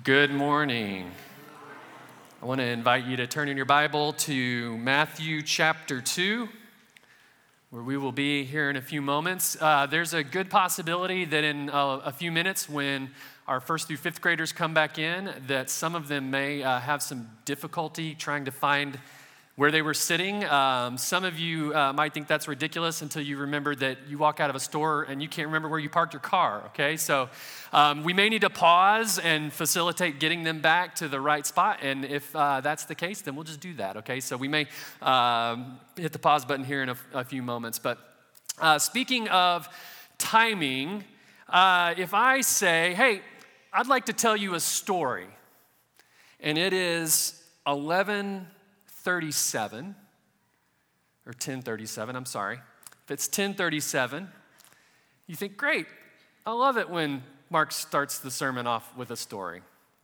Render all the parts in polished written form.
Good morning. I want to invite you to turn in your Bible to Matthew chapter 2, where we will be here in a few moments. There's a good possibility that in a few minutes, when our first through fifth graders come back in, that some of them may have some difficulty trying to find where they were sitting. Some of you might think that's ridiculous until you remember that you walk out of a store and you can't remember where you parked your car, okay? So we may need to pause and facilitate getting them back to the right spot, and if that's the case, then we'll just do that, okay? So we may hit the pause button here in a few moments. But speaking of timing, if I say, hey, I'd like to tell you a story, and it is 11:37, or 10:37, I'm sorry. If it's 10:37, you think, great, I love it when Mark starts the sermon off with a story.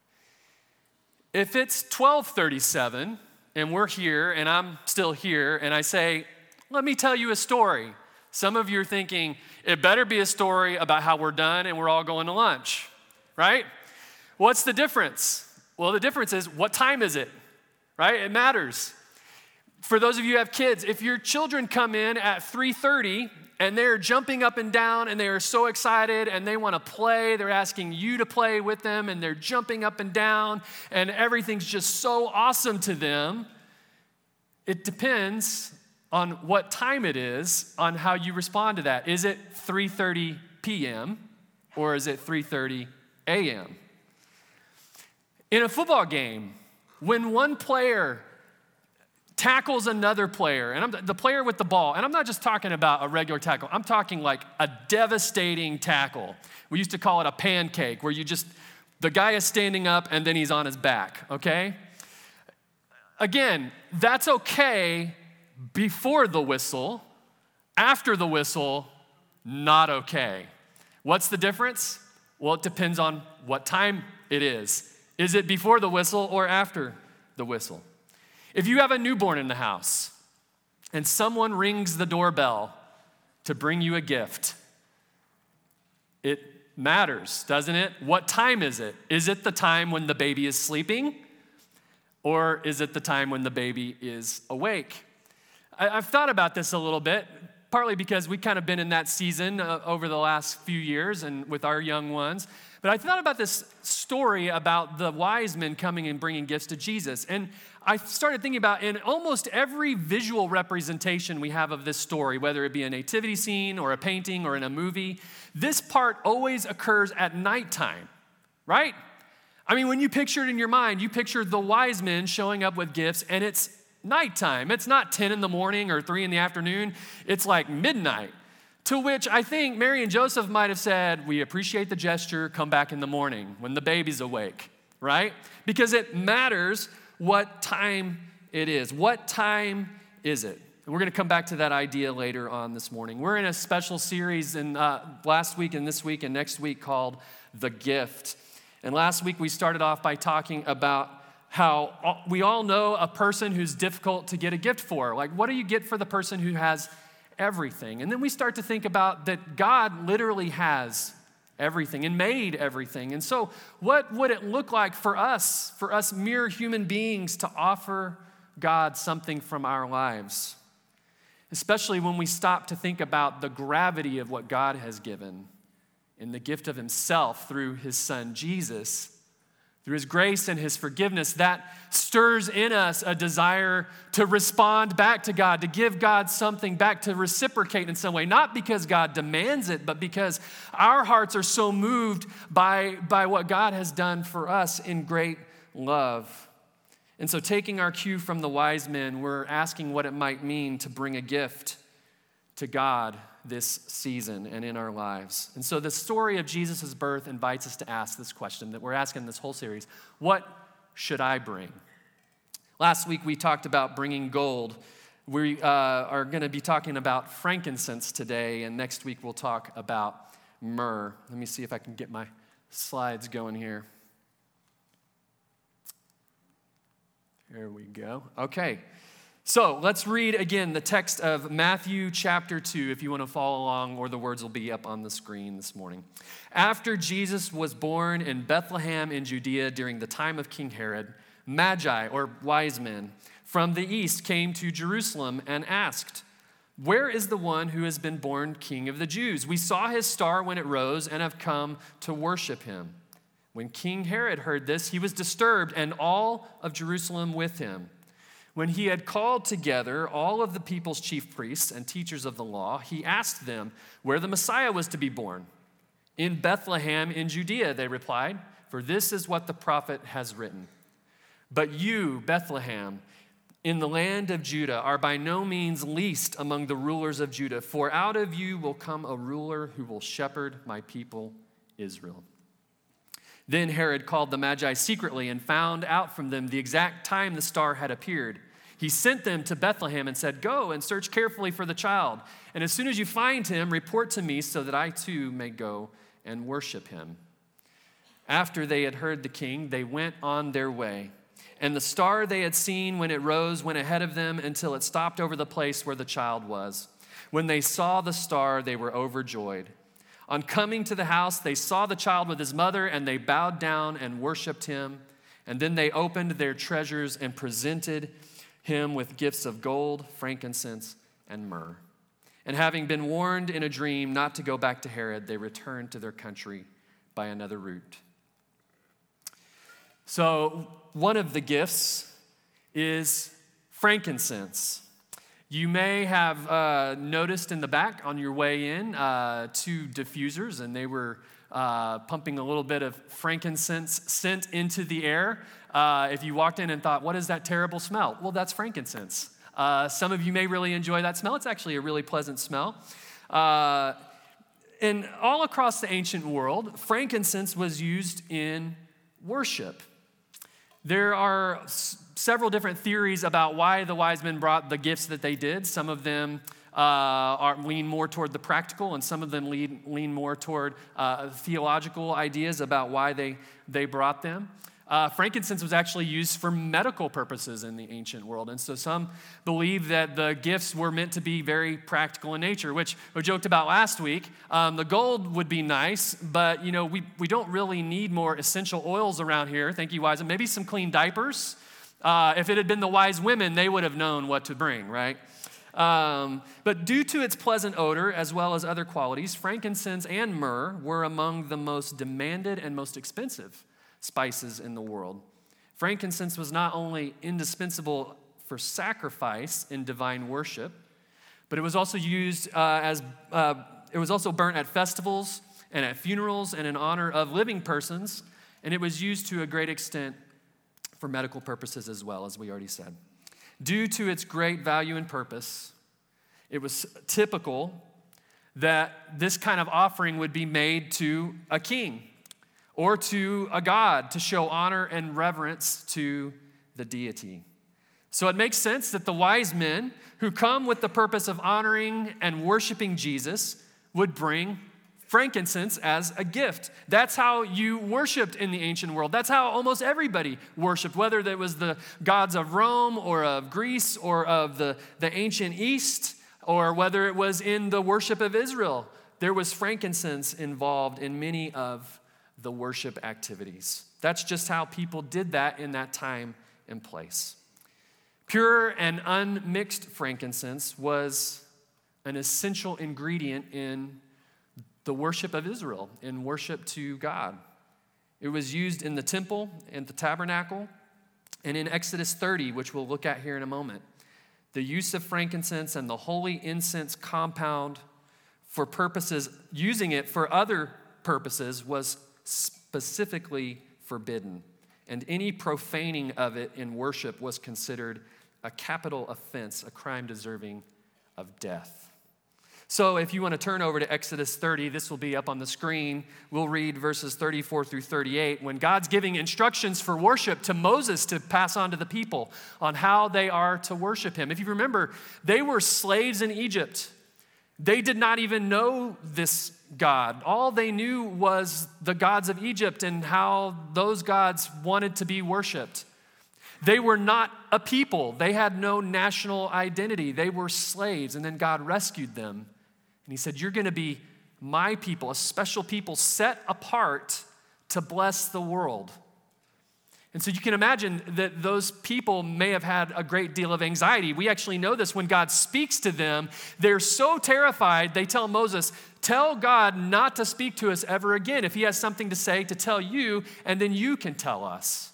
If it's 12:37, and we're here, and I'm still here, and I say, let me tell you a story, some of you are thinking, it better be a story about how we're done and we're all going to lunch, right? What's the difference? Well, the difference is, what time is it? Right? It matters. For those of you who have kids, if your children come in at 3:30 and they're jumping up and down and they are so excited and they want to play, they're asking you to play with them and they're jumping up and down and everything's just so awesome to them, it depends on what time it is on how you respond to that. Is it 3:30 p.m. or is it 3:30 a.m.? In a football game, when one player tackles another player, and the player with the ball, and I'm not just talking about a regular tackle, I'm talking like a devastating tackle. We used to call it a pancake, where the guy is standing up and then he's on his back, okay? Again, that's okay before the whistle. After the whistle, not okay. What's the difference? Well, it depends on what time it is. Is it before the whistle or after the whistle? If you have a newborn in the house and someone rings the doorbell to bring you a gift, it matters, doesn't it? What time is it? Is it the time when the baby is sleeping, or is it the time when the baby is awake? I've thought about this a little bit, partly because we've kind of been in that season over the last few years and with our young ones. But I thought about this story about the wise men coming and bringing gifts to Jesus. And I started thinking about, in almost every visual representation we have of this story, whether it be a nativity scene or a painting or in a movie, this part always occurs at nighttime, right? I mean, when you picture it in your mind, you picture the wise men showing up with gifts, and it's nighttime. It's not 10 in the morning or 3 in the afternoon. It's like midnight. To which I think Mary and Joseph might have said, we appreciate the gesture, come back in the morning when the baby's awake, right? Because it matters what time it is. What time is it? And we're going to come back to that idea later on this morning. We're in a special series in last week and this week and next week called The Gift. And last week we started off by talking about how we all know a person who's difficult to get a gift for. Like, what do you get for the person who has everything? And then we start to think about that God literally has everything and made everything. And so what would it look like for us mere human beings, to offer God something from our lives? Especially when we stop to think about the gravity of what God has given in the gift of himself through his son Jesus. Through his grace and his forgiveness, that stirs in us a desire to respond back to God, to give God something back, to reciprocate in some way. Not because God demands it, but because our hearts are so moved by what God has done for us in great love. And so, taking our cue from the wise men, we're asking what it might mean to bring a gift to God this season and in our lives. And so the story of Jesus' birth invites us to ask this question that we're asking this whole series: what should I bring? Last week we talked about bringing gold. We are going to be talking about frankincense today, and next week we'll talk about myrrh. Let me see if I can get my slides going here. There we go. Okay. So let's read again the text of Matthew chapter 2, if you want to follow along, or the words will be up on the screen this morning. After Jesus was born in Bethlehem in Judea during the time of King Herod, Magi, or wise men, from the east came to Jerusalem and asked, "Where is the one who has been born King of the Jews? We saw his star when it rose and have come to worship him." When King Herod heard this, he was disturbed, and all of Jerusalem with him. When he had called together all of the people's chief priests and teachers of the law, he asked them where the Messiah was to be born. "In Bethlehem in Judea," they replied, "for this is what the prophet has written. But you, Bethlehem, in the land of Judah, are by no means least among the rulers of Judah, for out of you will come a ruler who will shepherd my people Israel." Then Herod called the Magi secretly and found out from them the exact time the star had appeared. He sent them to Bethlehem and said, "Go and search carefully for the child. And as soon as you find him, report to me so that I too may go and worship him." After they had heard the king, they went on their way. And the star they had seen when it rose went ahead of them until it stopped over the place where the child was. When they saw the star, they were overjoyed. On coming to the house, they saw the child with his mother, and they bowed down and worshiped him. And then they opened their treasures and presented him with gifts of gold, frankincense, and myrrh. And having been warned in a dream not to go back to Herod, they returned to their country by another route. So one of the gifts is frankincense. You may have noticed in the back on your way in 2 diffusers, and they were pumping a little bit of frankincense scent into the air. If you walked in and thought, "What is that terrible smell?" Well, that's frankincense. Some of you may really enjoy that smell. It's actually a really pleasant smell. And all across the ancient world, frankincense was used in worship. There are several different theories about why the wise men brought the gifts that they did. Some of them lean more toward the practical, and some of them lean more toward theological ideas about why they brought them. Frankincense was actually used for medical purposes in the ancient world. And so some believe that the gifts were meant to be very practical in nature, which we joked about last week. The gold would be nice, but we don't really need more essential oils around here. Thank you, wise men. Maybe some clean diapers. If it had been the wise women, they would have known what to bring, right? But due to its pleasant odor, as well as other qualities, frankincense and myrrh were among the most demanded and most expensive spices in the world. Frankincense was not only indispensable for sacrifice in divine worship, but it was also used it was also burnt at festivals and at funerals and in honor of living persons, and it was used to a great extent for medical purposes as well, as we already said. Due to its great value and purpose, it was typical that this kind of offering would be made to a king or to a god to show honor and reverence to the deity. So it makes sense that the wise men who come with the purpose of honoring and worshiping Jesus would bring frankincense as a gift. That's how you worshiped in the ancient world. That's how almost everybody worshiped, whether that was the gods of Rome or of Greece or of the ancient East, or whether it was in the worship of Israel. There was frankincense involved in many of the worship activities. That's just how people did that in that time and place. Pure and unmixed frankincense was an essential ingredient in the worship of Israel, in worship to God. It was used in the temple and the tabernacle, and in Exodus 30, which we'll look at here in a moment. The use of frankincense and the holy incense compound for purposes, using it for other purposes was specifically forbidden, and any profaning of it in worship was considered a capital offense, a crime deserving of death. So if you want to turn over to Exodus 30, this will be up on the screen. We'll read verses 34 through 38, when God's giving instructions for worship to Moses to pass on to the people on how they are to worship him. If you remember, they were slaves in Egypt. They did not even know this God. All they knew was the gods of Egypt and how those gods wanted to be worshiped. They were not a people. They had no national identity. They were slaves, and then God rescued them. And he said, you're going to be my people, a special people set apart to bless the world. And so you can imagine that those people may have had a great deal of anxiety. We actually know this when God speaks to them. They're so terrified, they tell Moses, tell God not to speak to us ever again. If he has something to say, to tell you, and then you can tell us.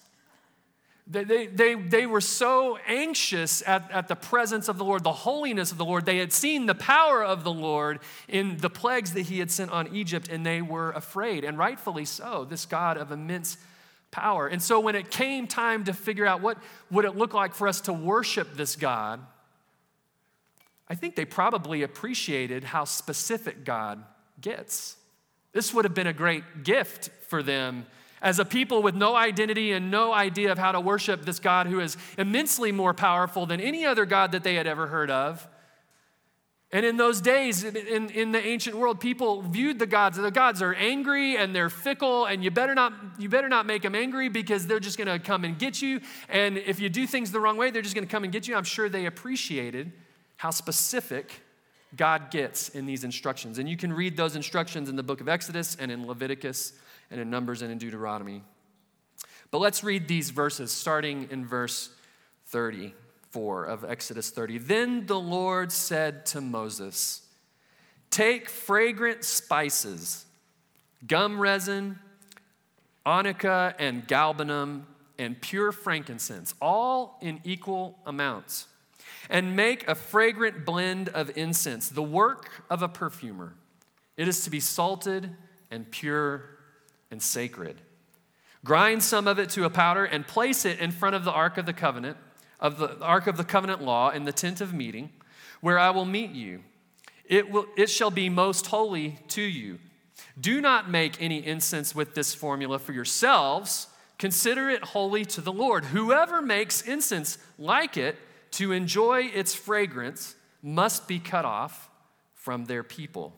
They were so anxious at the presence of the Lord, the holiness of the Lord. They had seen the power of the Lord in the plagues that he had sent on Egypt, and they were afraid, and rightfully so, this God of immense power. And so when it came time to figure out what would it look like for us to worship this God, I think they probably appreciated how specific God gets. This would have been a great gift for them as a people with no identity and no idea of how to worship this God who is immensely more powerful than any other God that they had ever heard of. And in those days, in the ancient world, people viewed the gods are angry and they're fickle, and you better not make them angry because they're just going to come and get you. And if you do things the wrong way, they're just going to come and get you. I'm sure they appreciated how specific God gets in these instructions. And you can read those instructions in the book of Exodus and in Leviticus and in Numbers and in Deuteronomy. But let's read these verses starting in verse 34 of Exodus 30. Then the Lord said to Moses, take fragrant spices, gum resin, onycha and galbanum, and pure frankincense, all in equal amounts, and make a fragrant blend of incense, the work of a perfumer. It is to be salted and pure and sacred. Grind some of it to a powder and place it in front of the Ark of the Covenant, law in the tent of meeting, where I will meet you. It shall be most holy to you. Do not make any incense with this formula for yourselves. Consider it holy to the Lord. Whoever makes incense like it to enjoy its fragrance must be cut off from their people.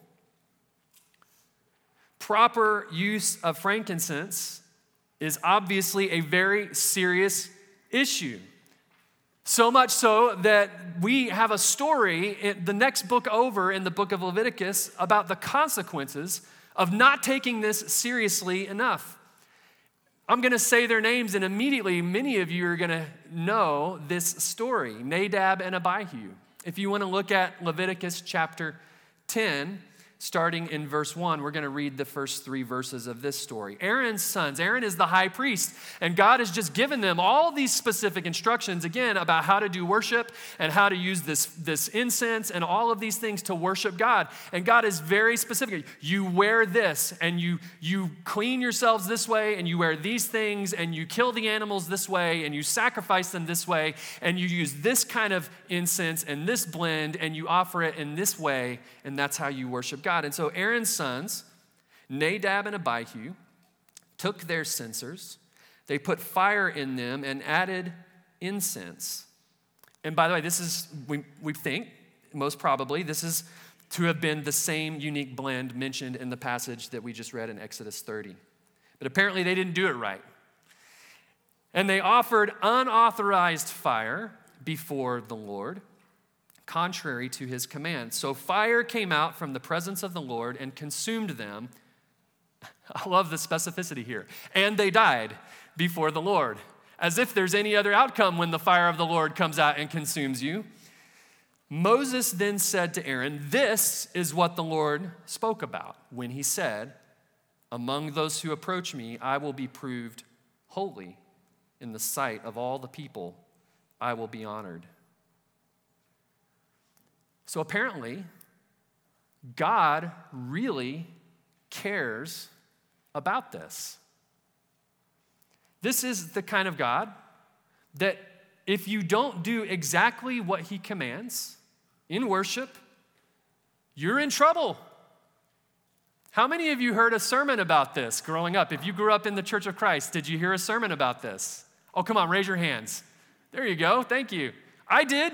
Proper use of frankincense is obviously a very serious issue. So much so that we have a story in the next book over in the book of Leviticus about the consequences of not taking this seriously enough. I'm going to say their names, and immediately many of you are going to know this story, Nadab and Abihu. If you want to look at Leviticus chapter 10, starting in verse 1, we're going to read the first 3 verses of this story. Aaron's sons, Aaron is the high priest, and God has just given them all these specific instructions, again, about how to do worship and how to use this incense and all of these things to worship God. And God is very specific. You wear this, and you clean yourselves this way, and you wear these things, and you kill the animals this way, and you sacrifice them this way, and you use this kind of incense and this blend, and you offer it in this way, and that's how you worship God. And so Aaron's sons, Nadab and Abihu, took their censers, they put fire in them and added incense. And by the way, this is, we think, most probably, this is to have been the same unique blend mentioned in the passage that we just read in Exodus 30. But apparently they didn't do it right. And they offered unauthorized fire before the Lord, contrary to his command. So fire came out from the presence of the Lord and consumed them. I love the specificity here. And they died before the Lord, as if there's any other outcome when the fire of the Lord comes out and consumes you. Moses then said to Aaron, this is what the Lord spoke about when he said, among those who approach me, I will be proved holy. In the sight of all the people, I will be honored. So apparently, God really cares about this. This is the kind of God that if you don't do exactly what he commands in worship, you're in trouble. How many of you heard a sermon about this growing up? If you grew up in the Church of Christ, did you hear a sermon about this? Oh, come on, raise your hands. There you go. Thank you. I did.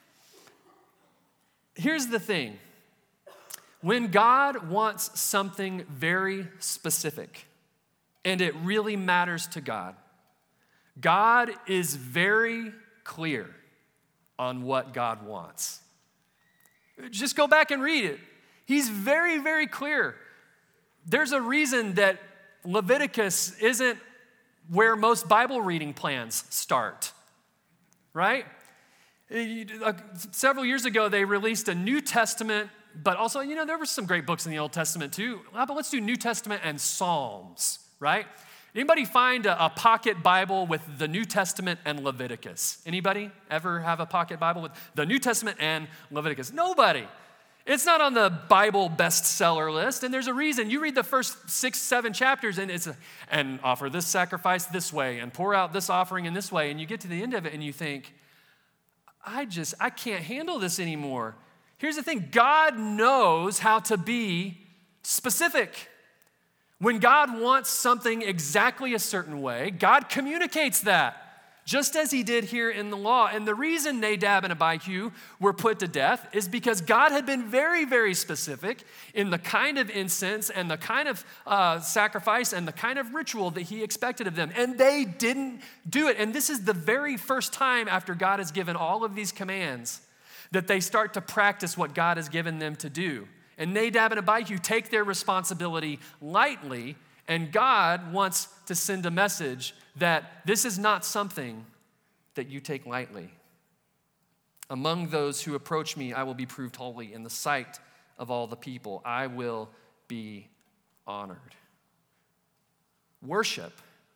Here's the thing. When God wants something very specific, and it really matters to God, God is very clear on what God wants. Just go back and read it. He's very, very clear. There's a reason that Leviticus isn't where most Bible reading plans start, right? Several years ago, they released a New Testament, but also, there were some great books in the Old Testament too. But let's do New Testament and Psalms, right? Anybody find a pocket Bible with the New Testament and Leviticus? Anybody ever have a pocket Bible with the New Testament and Leviticus? Nobody. It's not on the Bible bestseller list, and there's a reason. You read the first 6, 7 chapters, and and offer this sacrifice this way, and pour out this offering in this way, and you get to the end of it, and you think, I can't handle this anymore. Here's the thing, God knows how to be specific. When God wants something exactly a certain way, God communicates that, just as he did here in the law. And the reason Nadab and Abihu were put to death is because God had been very, very specific in the kind of incense and the kind of sacrifice and the kind of ritual that he expected of them. And they didn't do it. And this is the very first time after God has given all of these commands that they start to practice what God has given them to do. And Nadab and Abihu take their responsibility lightly, and God wants to send a message that this is not something that you take lightly. Among those who approach me, I will be proved holy in the sight of all the people. I will be honored. Worship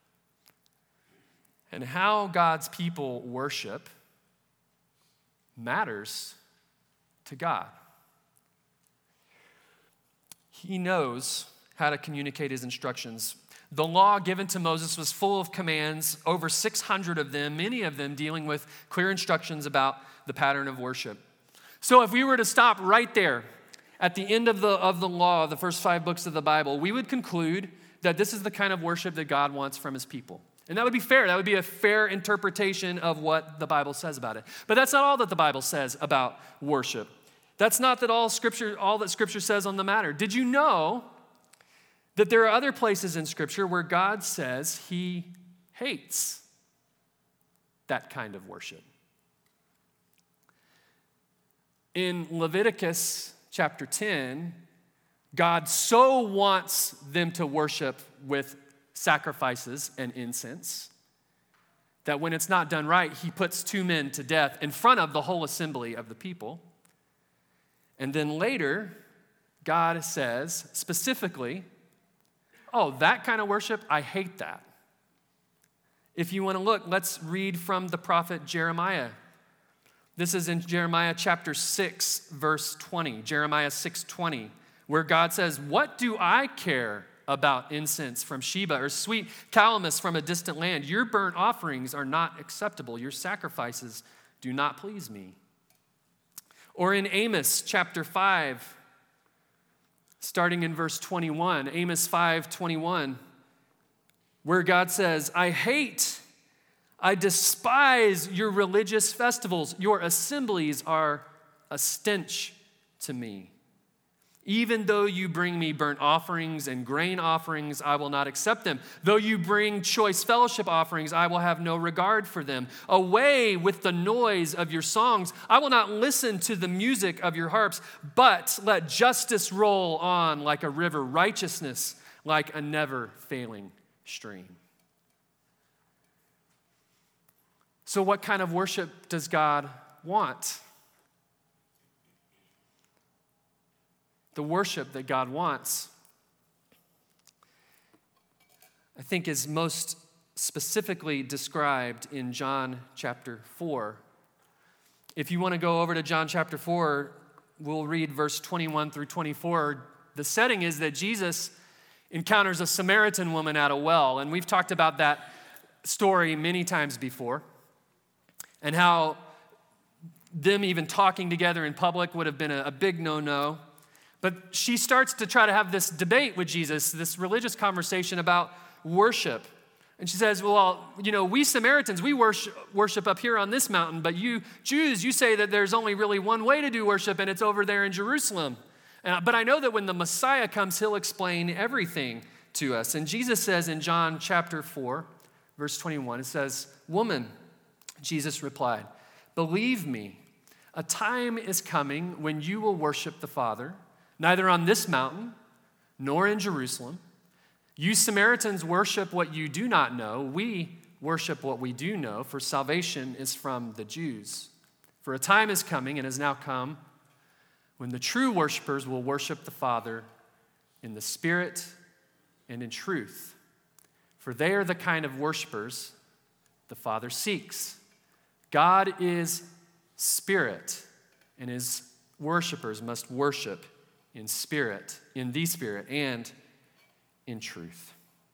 and how God's people worship matters to God. He knows how to communicate his instructions. The law given to Moses was full of commands, over 600 of them, many of them dealing with clear instructions about the pattern of worship. So if we were to stop right there at the end of the law, the first 5 books of the Bible, we would conclude that this is the kind of worship that God wants from his people. And that would be fair. That would be a fair interpretation of what the Bible says about it. But that's not all that the Bible says about worship. That's not that all that Scripture says on the matter. Did you know that there are other places in Scripture where God says he hates that kind of worship? In Leviticus chapter 10, God so wants them to worship with sacrifices and incense that when it's not done right, he puts 2 men to death in front of the whole assembly of the people. And then later, God says specifically, oh, that kind of worship, I hate that. If you want to look, let's read from the prophet Jeremiah. This is in Jeremiah chapter 6, verse 20, Jeremiah 6:20, where God says, what do I care about incense from Sheba or sweet calamus from a distant land? Your burnt offerings are not acceptable. Your sacrifices do not please me. Or in Amos chapter 5, starting in verse 21, Amos 5:21, where God says, I despise your religious festivals. Your assemblies are a stench to me. Even though you bring me burnt offerings and grain offerings, I will not accept them. Though you bring choice fellowship offerings, I will have no regard for them. Away with the noise of your songs. I will not listen to the music of your harps, but let justice roll on like a river, righteousness like a never-failing stream. So what kind of worship does God want? The worship that God wants, I think, is most specifically described in John chapter 4. If you want to go over to John chapter 4, we'll read verse 21 through 24. The setting is that Jesus encounters a Samaritan woman at a well, and we've talked about that story many times before, and how them even talking together in public would have been a big no-no. But she starts to try to have this debate with Jesus, this religious conversation about worship. And she says, well, we Samaritans, we worship up here on this mountain, but you Jews, you say that there's only really one way to do worship, and it's over there in Jerusalem. But I know that when the Messiah comes, he'll explain everything to us. And Jesus says in John chapter 4, verse 21, it says, "Woman," Jesus replied, "believe me, a time is coming when you will worship the Father, neither on this mountain nor in Jerusalem. You Samaritans worship what you do not know. We worship what we do know, for salvation is from the Jews. For a time is coming and has now come when the true worshipers will worship the Father in the Spirit and in truth. For they are the kind of worshipers the Father seeks. God is Spirit, and his worshipers must worship in spirit, in the Spirit, and in truth."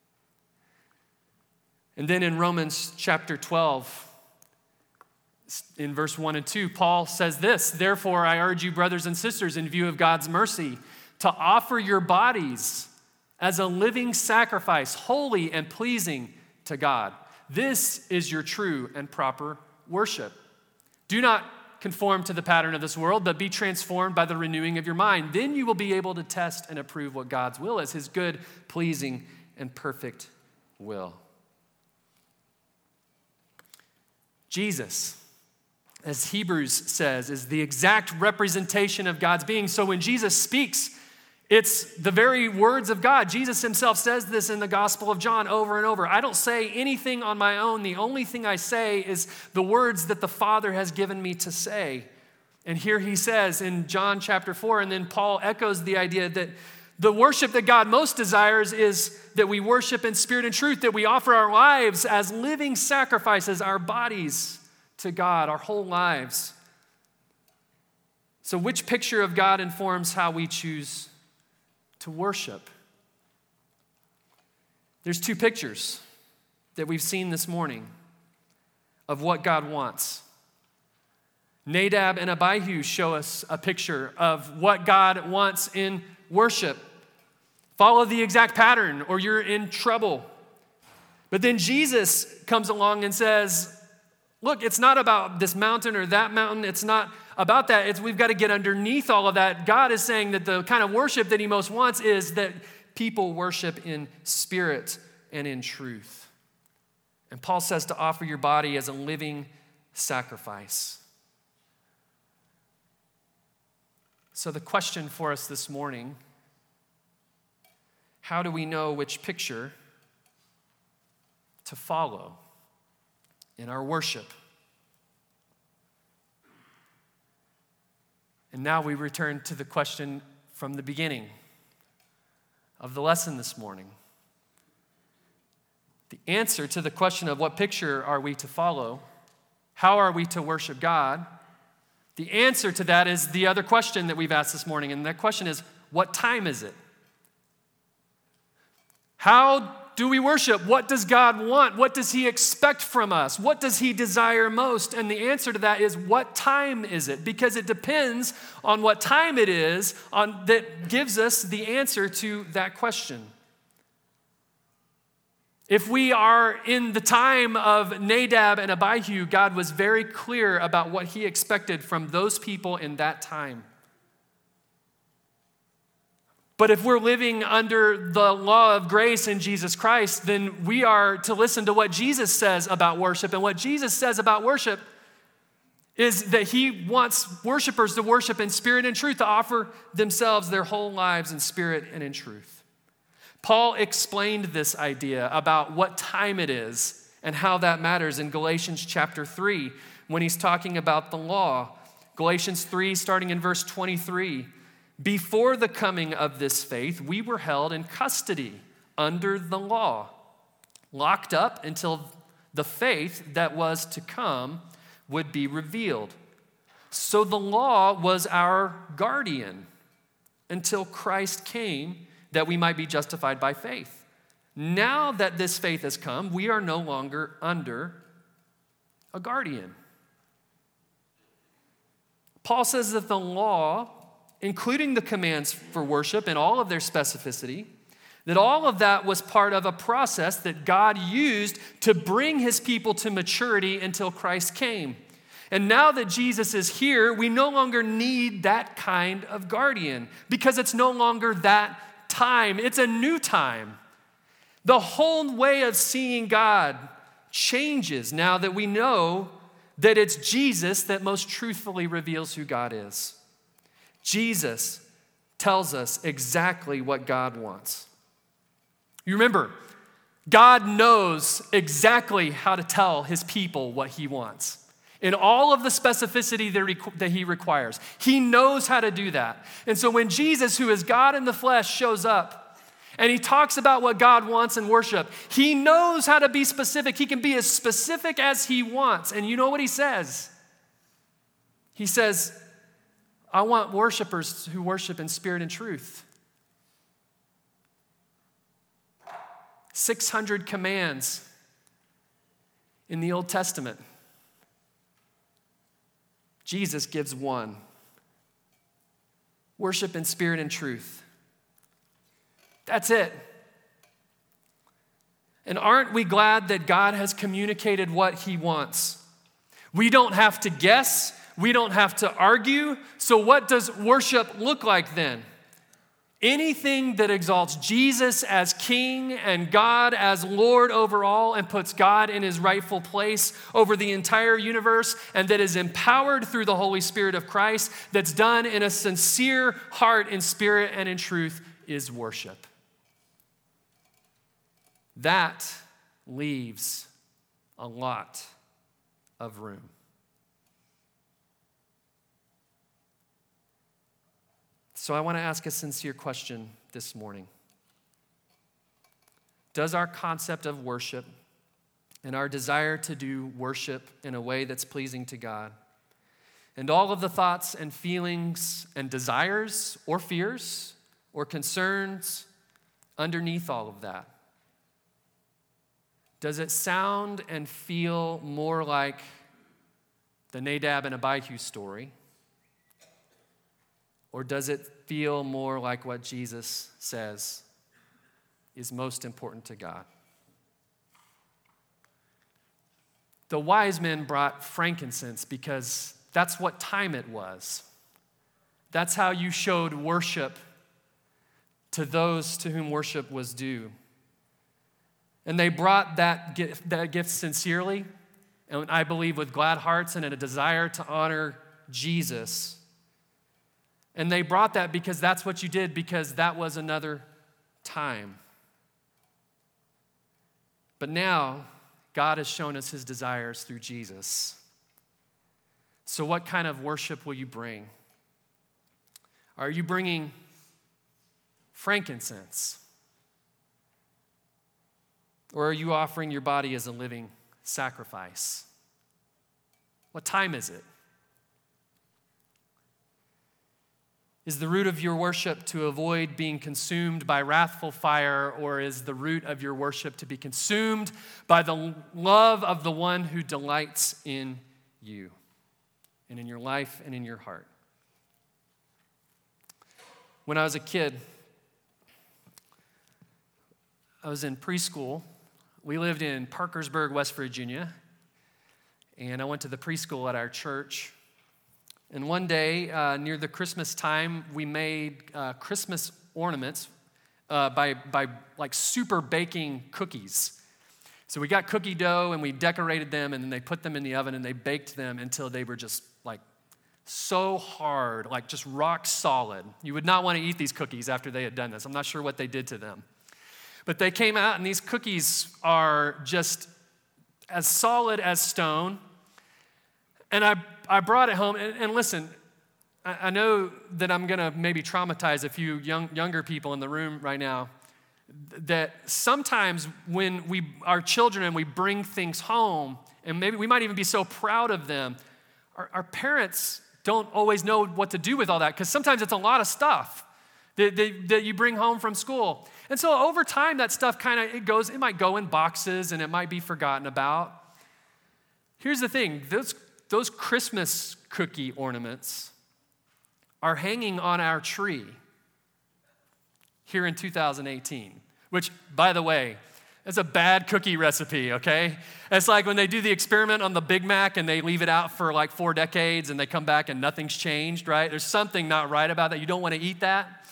And then in Romans chapter 12, in verse 1 and 2, Paul says this, "Therefore I urge you, brothers and sisters, in view of God's mercy, to offer your bodies as a living sacrifice, holy and pleasing to God. This is your true and proper worship. Do not conform to the pattern of this world, but be transformed by the renewing of your mind. Then you will be able to test and approve what God's will is, his good, pleasing, and perfect will." Jesus, as Hebrews says, is the exact representation of God's being. So when Jesus speaks, it's the very words of God. Jesus himself says this in the Gospel of John over and over. "I don't say anything on my own. The only thing I say is the words that the Father has given me to say." And here he says in John chapter 4, and then Paul echoes the idea that the worship that God most desires is that we worship in spirit and truth, that we offer our lives as living sacrifices, our bodies to God, our whole lives. So which picture of God informs how we choose to worship? There's two pictures that we've seen this morning of what God wants. Nadab and Abihu show us a picture of what God wants in worship. Follow the exact pattern or you're in trouble. But then Jesus comes along and says, look, it's not about this mountain or that mountain. It's not about that. We've got to get underneath all of that. God is saying that the kind of worship that he most wants is that people worship in spirit and in truth. And Paul says to offer your body as a living sacrifice. So the question for us this morning, how do we know which picture to follow in our worship? And now we return to the question from the beginning of the lesson this morning. The answer to the question of what picture are we to follow, how are we to worship God, the answer to that is the other question that we've asked this morning, and that question is, what time is it? How do we worship? What does God want? What does he expect from us? What does he desire most? And the answer to that is, what time is it? Because it depends on what time it is that gives us the answer to that question. If we are in the time of Nadab and Abihu, God was very clear about what he expected from those people in that time. But if we're living under the law of grace in Jesus Christ, then we are to listen to what Jesus says about worship. And what Jesus says about worship is that he wants worshipers to worship in spirit and truth, to offer themselves, their whole lives in spirit and in truth. Paul explained this idea about what time it is and how that matters in Galatians chapter 3 when he's talking about the law. Galatians 3, starting in verse 23. Before the coming of this faith, we were held in custody under the law, locked up until the faith that was to come would be revealed. So the law was our guardian until Christ came, that we might be justified by faith. Now that this faith has come, we are no longer under a guardian. Paul says that the law, including the commands for worship and all of their specificity, that all of that was part of a process that God used to bring his people to maturity until Christ came. And now that Jesus is here, we no longer need that kind of guardian because it's no longer that time. It's a new time. The whole way of seeing God changes now that we know that it's Jesus that most truthfully reveals who God is. Jesus tells us exactly what God wants. You remember, God knows exactly how to tell his people what he wants. In all of the specificity that he requires. He knows how to do that. And so when Jesus, who is God in the flesh, shows up and he talks about what God wants in worship, he knows how to be specific. He can be as specific as he wants. And you know what he says? He says, I want worshipers who worship in spirit and truth. 600 commands in the Old Testament. Jesus gives one. Worship in spirit and truth. That's it. And aren't we glad that God has communicated what he wants? We don't have to guess. We don't have to argue. So what does worship look like then? Anything that exalts Jesus as King and God as Lord over all and puts God in his rightful place over the entire universe and that is empowered through the Holy Spirit of Christ, that's done in a sincere heart, in spirit and in truth, is worship. That leaves a lot of room. So I want to ask a sincere question this morning. Does our concept of worship and our desire to do worship in a way that's pleasing to God, and all of the thoughts and feelings and desires or fears or concerns underneath all of that, does it sound and feel more like the Nadab and Abihu story? Or does it feel more like what Jesus says is most important to God? The wise men brought frankincense because that's what time it was. That's how you showed worship to those to whom worship was due. And they brought that gift sincerely, and I believe with glad hearts and a desire to honor Jesus. And they brought that because that's what you did, because that was another time. But now, God has shown us his desires through Jesus. So what kind of worship will you bring? Are you bringing frankincense? Or are you offering your body as a living sacrifice? What time is it? Is the root of your worship to avoid being consumed by wrathful fire, or is the root of your worship to be consumed by the love of the one who delights in you and in your life and in your heart? When I was a kid, I was in preschool. We lived in Parkersburg, West Virginia, and I went to the preschool at our church. And one day, near the Christmas time, we made Christmas ornaments by like super baking cookies. So we got cookie dough and we decorated them, and then they put them in the oven and they baked them until they were just like so hard, like just rock solid. You would not want to eat these cookies after they had done this. I'm not sure what they did to them. But they came out, and these cookies are just as solid as stone. And I brought it home, and listen, I know that I'm going to maybe traumatize a few younger people in the room right now, that sometimes when our children, and we bring things home, and maybe we might even be so proud of them, our parents don't always know what to do with all that, because sometimes it's a lot of stuff that you bring home from school. And so over time, that stuff it might go in boxes, and it might be forgotten about. Here's the thing, those Christmas cookie ornaments are hanging on our tree here in 2018, which, by the way, is a bad cookie recipe, okay? It's like when they do the experiment on the Big Mac and they leave it out for like 4 decades and they come back and nothing's changed, right? There's something not right about that. You don't want to eat that.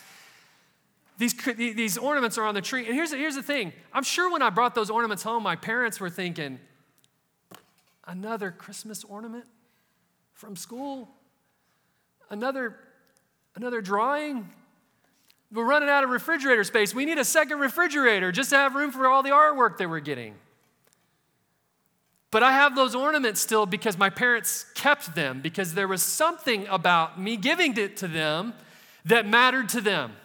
These ornaments are on the tree. And here's the thing. I'm sure when I brought those ornaments home, my parents were thinking, another Christmas ornament from school, another drawing. We're running out of refrigerator space. We need a second refrigerator just to have room for all the artwork that we're getting. But I have those ornaments still because my parents kept them, because there was something about me giving it to them that mattered to them.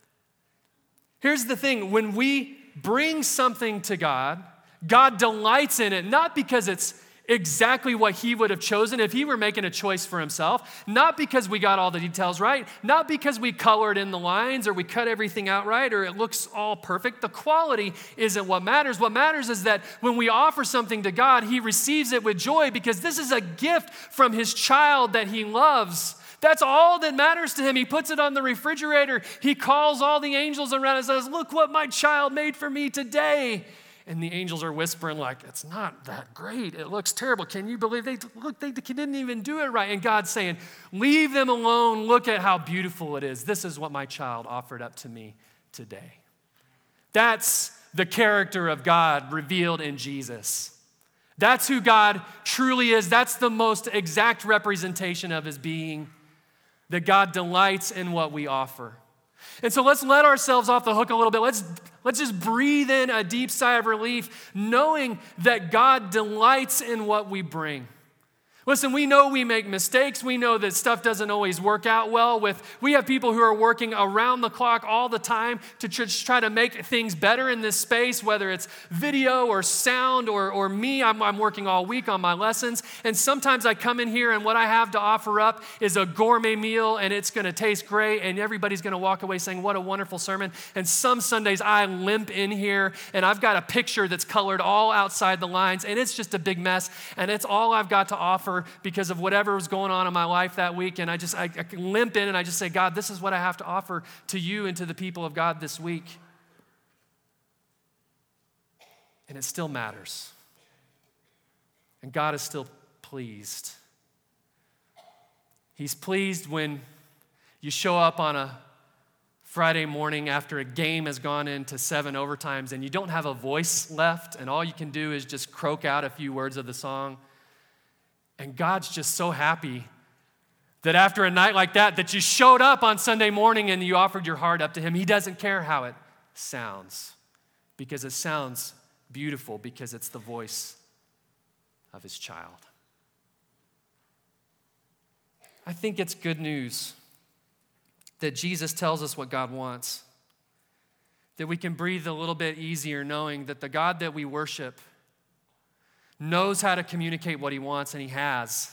Here's the thing, when we bring something to God, God delights in it, not because it's exactly what he would have chosen if he were making a choice for himself, not because we got all the details right, not because we colored in the lines or we cut everything out right or it looks all perfect. The quality isn't what matters. What matters is that when we offer something to God, he receives it with joy because this is a gift from his child that he loves. That's all that matters to him. He puts it on the refrigerator. He calls all the angels around and says, look what my child made for me today. And the angels are whispering like, it's not that great. It looks terrible. Can you believe they didn't even do it right? And God's saying, leave them alone. Look at how beautiful it is. This is what my child offered up to me today. That's the character of God revealed in Jesus. That's who God truly is. That's the most exact representation of his being, that God delights in what we offer. And so let's let ourselves off the hook a little bit. Let's just breathe in a deep sigh of relief, knowing that God delights in what we bring. Listen, we know we make mistakes. We know that stuff doesn't always work out well. We have people who are working around the clock all the time to just try to make things better in this space, whether it's video or sound or me. I'm working all week on my lessons. And sometimes I come in here and what I have to offer up is a gourmet meal and it's going to taste great and everybody's going to walk away saying, what a wonderful sermon. And some Sundays I limp in here and I've got a picture that's colored all outside the lines and it's just a big mess and it's all I've got to offer because of whatever was going on in my life that week. And I can limp in and I just say, God, this is what I have to offer to you and to the people of God this week. And it still matters. And God is still pleased. He's pleased when you show up on a Friday morning after a game has gone into 7 overtimes and you don't have a voice left and all you can do is just croak out a few words of the song. And God's just so happy that after a night like that you showed up on Sunday morning and you offered your heart up to him. He doesn't care how it sounds because it sounds beautiful because it's the voice of his child. I think it's good news that Jesus tells us what God wants, that we can breathe a little bit easier knowing that the God that we worship knows how to communicate what he wants, and he has.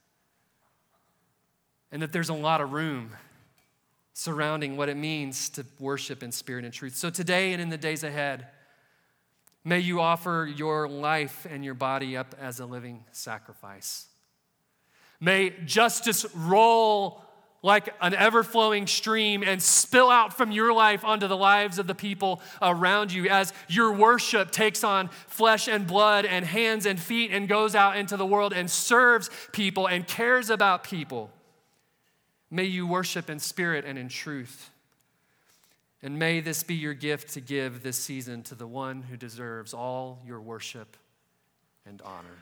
And that there's a lot of room surrounding what it means to worship in spirit and truth. So today and in the days ahead, may you offer your life and your body up as a living sacrifice. May justice roll like an ever-flowing stream and spill out from your life onto the lives of the people around you as your worship takes on flesh and blood and hands and feet and goes out into the world and serves people and cares about people. May you worship in spirit and in truth. And may this be your gift to give this season to the one who deserves all your worship and honor.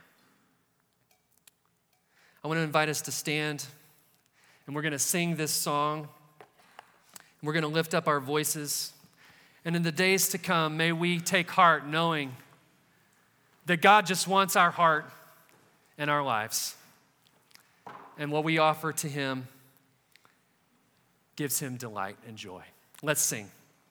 I want to invite us to stand. And we're going to sing this song. And we're going to lift up our voices. And in the days to come, may we take heart knowing that God just wants our heart and our lives. And what we offer to him gives him delight and joy. Let's sing.